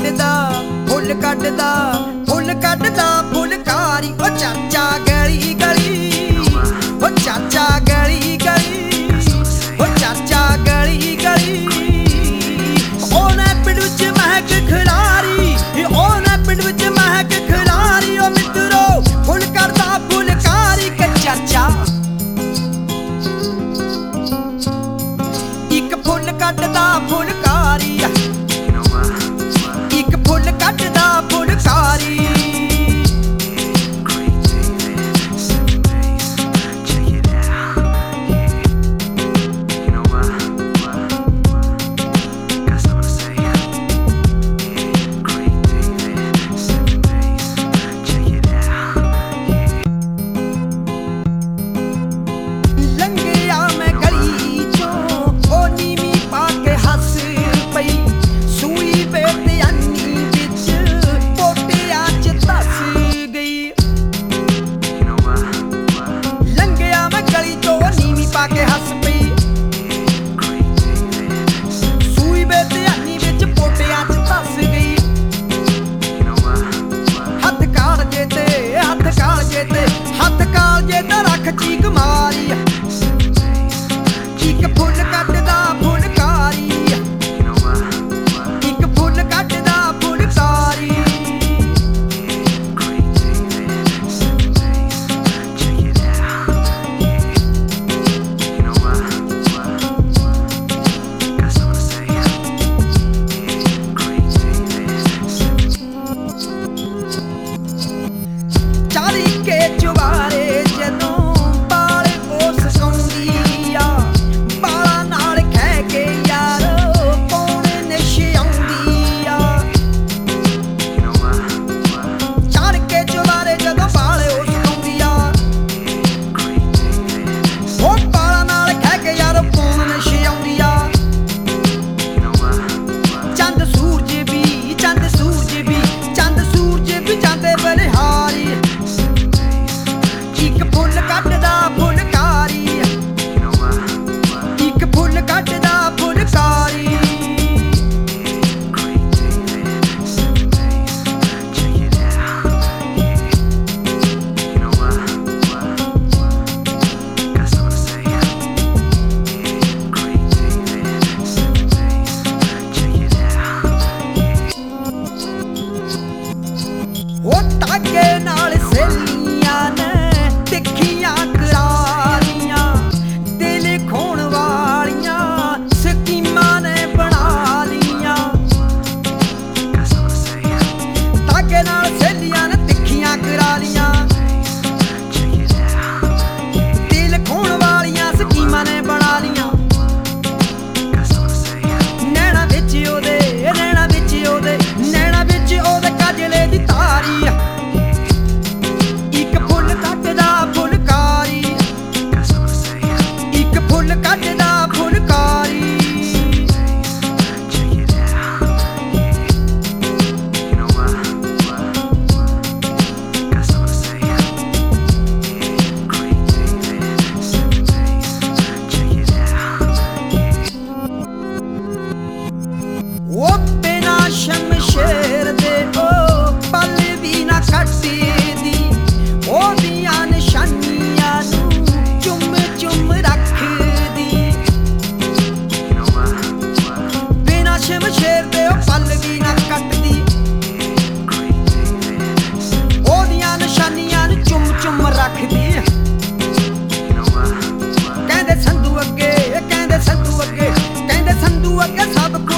ਕੱਢਦਾ ਫੁੱਲ ਕੱਢਦਾ ਫੁੱਲ ਕੱਢਦਾ ਫੁੱਲਕਾਰੀ ਓ ਚਾਚਾ ਗਲੀ ਗਲੀ ਓ ਚਾਚਾ ਗਲੀ ਗਲੀ ਓ ਚਾਚਾ ਗਲੀ ਗਲੀ ਉਹਨੇ ਪਿੰਡ ਵਿੱਚ ਮਹਿਕ ਖਿਲਾਰੀ ਉਹਨੇ ਪਿੰਡ ਵਿੱਚ ਮਹਿਕ ਖਿਲਾਰੀ ਓ ਮਿੱਤਰੋ ਫੁੱਲ ਕੱਢਦਾ ਫੁੱਲਕਾਰੀ ਕਿ ਚਾਚਾ ਇੱਕ ਫੁੱਲ ਕੱਢਦਾ ਫੁੱਲਕਾਰੀ ਇੱਕ ਫੁੱਲ ਕੱਢਦਾ ਫੁੱਲਕਾਰੀ के हस पई सूई बेध्यानी विच पोटियां च धस गई हथ कालजे ते हथ कालजे ते हथ कालजे ते रख चीक मारी एक फुल कटदा फुलकारी एक फुल कटदा फुलकारी के चुबारे जदों बाल कोस सौंदी आ बाला नाल खै के यार पौने नशे आउंदी आ चढ़ के चुबारे जदों बाल कोस सौंदी आ ओ बाला नाल खै के यार पौने नशे आउंदी आ चंद सूरज भी चंद सूरज भी चंद सूरज भी जांदे बलिहारी एक फुल कटदा फुलकारी एक फुल कटदा फुलकारी ओ ताके नाल सहेलियां ने तिखियां करारियां दिल खोण वालियां स्कीमां ने बना लियां ताके नाल सहेलियां ने तिखियां करारियां दिल खोण वालियां स्कीमां ने बना लियां नैना विच ओदे नैना विच ओदे नैना विच ओदे काजले दी तारी कटदा फुलकारी ओ बिना शमशेर दे ओ पल भी ना कट्टी दी ओदियां निशानियां नूं चुम चुम रख शमशेर दे पल भी ना कटदी ओदियां निशानियां नूं चुम चुम रखदी कहंदे संधू अगे कहंदे संधू अगे कहंदे संधू अगे सब